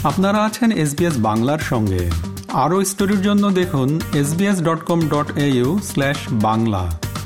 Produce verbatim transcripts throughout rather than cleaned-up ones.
আপনারা আছেন এসবিএস বাংলার সঙ্গে। আরও স্টোরির জন্য দেখুন S B S dot com dot A U slash Bangla.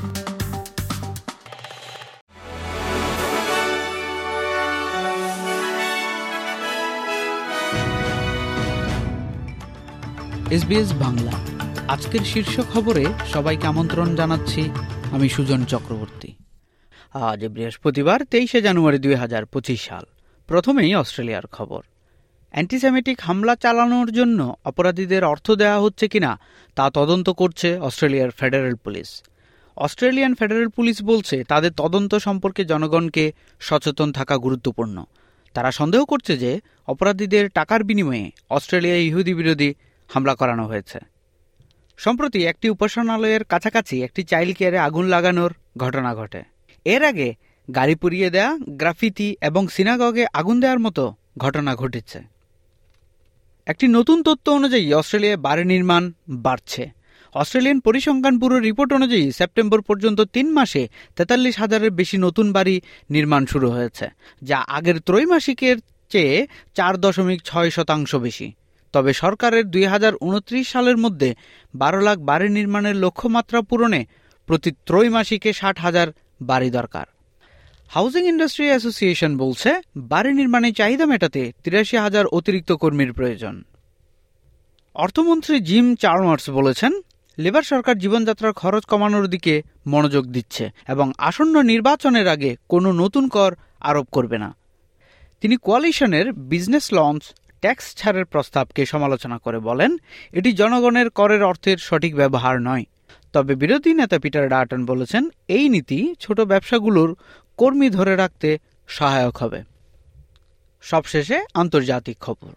SBS Bangla আজকের শীর্ষ খবরে সবাইকে আমন্ত্রণ জানাচ্ছি। আমি সুজন চক্রবর্তী। আজ বৃহস্পতিবার তেইশে জানুয়ারি দুই হাজার পঁচিশ সাল। প্রথমেই অস্ট্রেলিয়ার খবর। অ্যান্টিসেমিটিক হামলা চালানোর জন্য অপরাধীদের অর্থ দেওয়া হচ্ছে কিনা তা তদন্ত করছে অস্ট্রেলিয়ার federal police. Australian federal police বলছে তাদের তদন্ত সম্পর্কে জনগণকে সচেতন থাকা গুরুত্বপূর্ণ। তারা সন্দেহ করছে যে অপরাধীদের টাকার বিনিময়ে অস্ট্রেলিয়ায় ইহুদি বিরোধী হামলা করানো হয়েছে। সম্প্রতি একটি উপাসনালয়ের কাছাকাছি একটি চাইল্ড কেয়ারে আগুন লাগানোর ঘটনা ঘটে। এর আগে গাড়ি পুড়িয়ে দেয়া, গ্রাফিতি এবং সিনাগগে আগুন দেওয়ার মতো ঘটনা ঘটেছে। একটি নতুন তথ্য অনুযায়ী অস্ট্রেলিয়ায় বাড়ি নির্মাণ বাড়ছে। অস্ট্রেলিয়ান পরিসংখ্যান ব্যুরোর রিপোর্ট অনুযায়ী সেপ্টেম্বর পর্যন্ত তিন মাসে তেতাল্লিশ হাজারের বেশি নতুন বাড়ি নির্মাণ শুরু হয়েছে, যা আগের ত্রৈমাসিকের চেয়ে চার দশমিক ছয় শতাংশ বেশি। তবে সরকারের দুই হাজার উনত্রিশ সালের মধ্যে বারো লাখ বাড়ি নির্মাণের লক্ষ্যমাত্রা পূরণে প্রতি ত্রৈমাসিকে ষাট হাজার বাড়ি দরকার। হাউজিং ইন্ডাস্ট্রি অ্যাসোসিয়েশন বলছে বাড়ি নির্মাণের চাহিদা মেটাতে তিরাশি হাজার অতিরিক্ত কর্মীর প্রয়োজন। অর্থমন্ত্রী জিম চার্মার্স বলেছেন লেবার সরকার জীবনযাত্রার খরচ কমানোর দিকে মনোযোগ দিচ্ছে এবং আসন্ন নির্বাচনের আগে কোনো নতুন কর আরোপ করবে না। তিনি কোয়ালিশনের বিজনেস লঞ্চ ট্যাক্স ছাড়ের প্রস্তাবকে সমালোচনা করে বলেন এটি জনগণের করের অর্থের সঠিক ব্যবহার নয়। তবে বিরোধী নেতা পিটার ডাটন বলেছেন এই নীতি ছোট ব্যবসাগুলোর কর্মী ধরে রাখতে সহায়ক হবে। সবশেষে আন্তর্জাতিক খবর।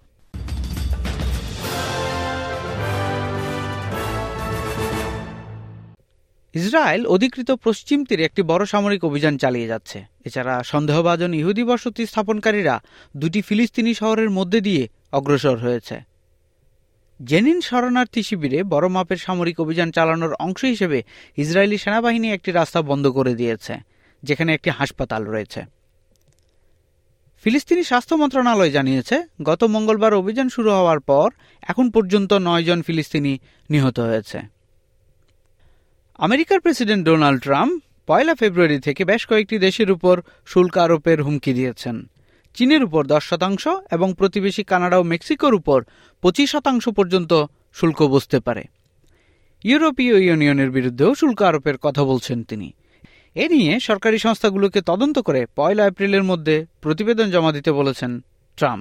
ইসরায়েল অধিকৃত পশ্চিম তীরে একটি বড় সামরিক অভিযান চালিয়ে যাচ্ছে। এছাড়া সন্দেহভাজন ইহুদি বসতি স্থাপনকারীরা দুটি ফিলিস্তিনি শহরের মধ্যে দিয়ে অগ্রসর হয়েছে। জেনিন শরণার্থী শিবিরে বড় মাপের সামরিক অভিযান চালানোর অংশ হিসেবে ইসরায়েলি সেনাবাহিনী একটি রাস্তা বন্ধ করে দিয়েছে, যেখানে একটি হাসপাতাল রয়েছে। ফিলিস্তিনি স্বাস্থ্য মন্ত্রণালয় জানিয়েছে গত মঙ্গলবার অভিযান শুরু হওয়ার পর এখন পর্যন্ত নয় জন ফিলিস্তিনি নিহত হয়েছে। আমেরিকার প্রেসিডেন্ট ডোনাল্ড ট্রাম্প পয়লা ফেব্রুয়ারি থেকে বেশ কয়েকটি দেশের উপর শুল্ক আরোপের হুমকি দিয়েছেন। চীনের উপর দশ শতাংশ এবং প্রতিবেশী কানাডা ও মেক্সিকোর উপর পঁচিশ শতাংশ পর্যন্ত শুল্ক বসতে পারে। ইউরোপীয় ইউনিয়নের বিরুদ্ধেও শুল্ক আরোপের কথা বলছেন তিনি। এ নিয়ে সরকারি সংস্থাগুলোকে তদন্ত করে পয়লা এপ্রিলের মধ্যে প্রতিবেদন জমা দিতে বলেছেন ট্রাম্প।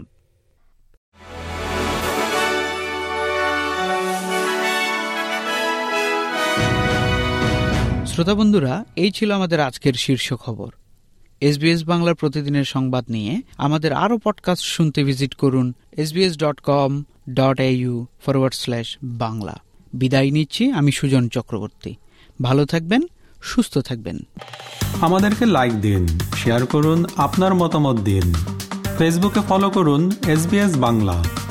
শ্রোতা বন্ধুরা, এই ছিল আমাদের আজকের শীর্ষ খবর। এসবিএস বাংলার প্রতিদিনের সংবাদ নিয়ে আমাদের আরও পডকাস্ট শুনতে ভিজিট করুন S B S dot com dot A U forward slash Bangla. বিদায় নিচ্ছি, আমি সুজন চক্রবর্তী। ভালো থাকবেন, সুস্থ থাকবেন। আমাদেরকে লাইক দিন, শেয়ার করুন, আপনার মতামত দিন। ফেসবুকে ফলো করুন এসবিএস বাংলা।